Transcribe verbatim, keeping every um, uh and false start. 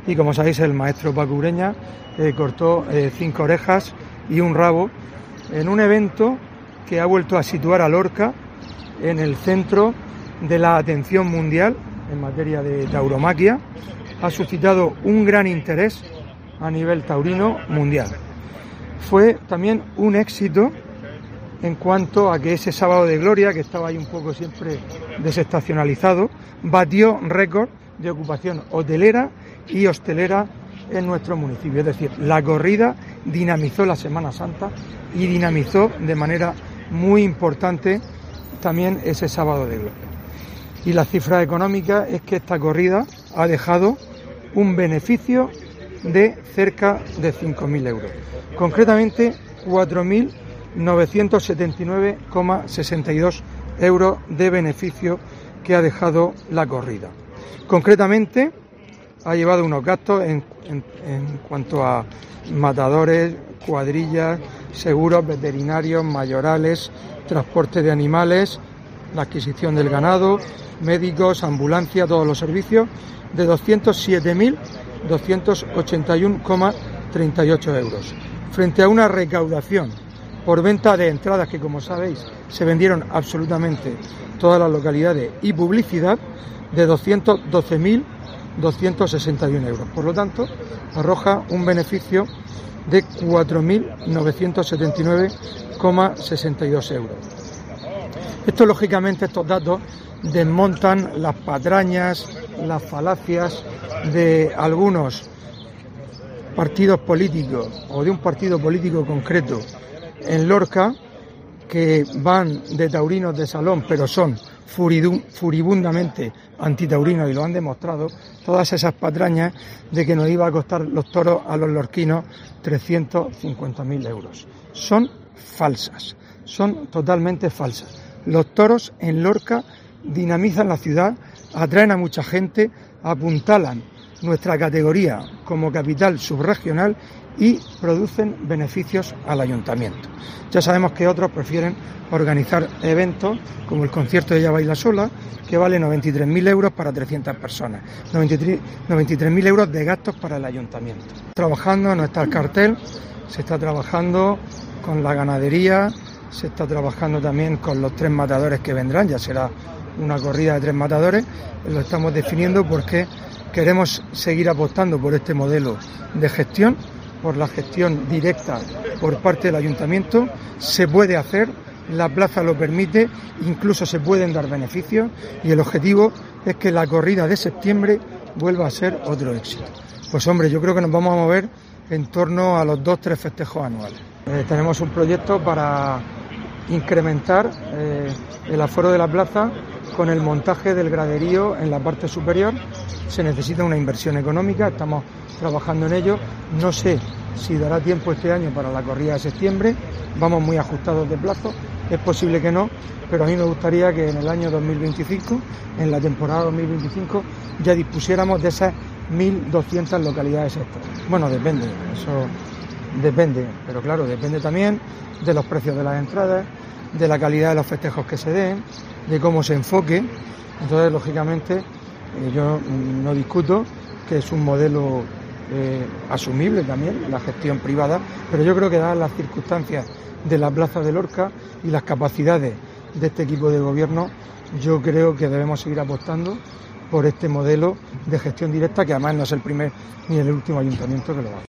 y como sabéis el maestro Paco Ureña eh, cortó eh, cinco orejas y un rabo en un evento que ha vuelto a situar a Lorca en el centro de la atención mundial en materia de tauromaquia. Ha suscitado un gran interés a nivel taurino mundial. Fue también un éxito en cuanto a que ese sábado de gloria, que estaba ahí un poco siempre desestacionalizado, batió récord de ocupación hotelera y hostelera en nuestro municipio. Es decir, la corrida dinamizó la Semana Santa y dinamizó de manera muy importante también ese sábado de gloria. Y la cifra económica es que esta corrida ha dejado un beneficio de cerca de cinco mil euros, concretamente cuatro mil novecientos setenta y nueve coma sesenta y dos euros de beneficio que ha dejado la corrida. Concretamente ha llevado unos gastos en, en, en cuanto a matadores, cuadrillas, seguros veterinarios, mayorales, transporte de animales, la adquisición del ganado, médicos, ambulancia, todos los servicios, de doscientos siete mil doscientos ochenta y uno coma treinta y ocho euros, frente a una recaudación por venta de entradas que, como sabéis, se vendieron absolutamente todas las localidades y publicidad de doscientos doce mil doscientos sesenta y uno euros. Por lo tanto, arroja un beneficio de cuatro mil novecientos setenta y nueve coma sesenta y dos euros. Esto, lógicamente, estos datos desmontan las patrañas, las falacias de algunos partidos políticos o de un partido político concreto en Lorca, que van de taurinos de salón, pero son furibundamente antitaurinos y lo han demostrado. Todas esas patrañas de que nos iba a costar los toros a los lorquinos trescientos cincuenta mil euros. Son falsas, son totalmente falsas. Los toros en Lorca dinamizan la ciudad, atraen a mucha gente, apuntalan nuestra categoría como capital subregional y producen beneficios al ayuntamiento. Ya sabemos que otros prefieren organizar eventos como el concierto de Ella Baila Sola, que vale noventa y tres mil euros para trescientas personas, noventa y tres mil euros de gastos para el ayuntamiento. Trabajando, no está el cartel, se está trabajando con la ganadería, se está trabajando también con los tres matadores que vendrán, ya será una corrida de tres matadores, lo estamos definiendo porque queremos seguir apostando por este modelo de gestión, por la gestión directa por parte del ayuntamiento. Se puede hacer, la plaza lo permite, incluso se pueden dar beneficios y el objetivo es que la corrida de septiembre vuelva a ser otro éxito. Pues hombre, yo creo que nos vamos a mover en torno a los dos, tres festejos anuales. Eh, tenemos un proyecto para incrementar eh, el aforo de la plaza con el montaje del graderío en la parte superior. Se necesita una inversión económica, estamos trabajando en ello. No sé si dará tiempo este año para la corrida de septiembre, vamos muy ajustados de plazo, es posible que no, pero a mí me gustaría que en el año dos mil veinticinco, en la temporada dos mil veinticinco, ya dispusiéramos de esas mil doscientas localidades extras. Bueno, depende, eso depende, pero claro, depende también de los precios de las entradas, de la calidad de los festejos que se den, de cómo se enfoque. Entonces, lógicamente, eh, yo no discuto que es un modelo eh, asumible también, la gestión privada, pero yo creo que dadas las circunstancias de la plaza de Lorca y las capacidades de este equipo de gobierno, yo creo que debemos seguir apostando por este modelo de gestión directa, que además no es el primer ni el último ayuntamiento que lo hace.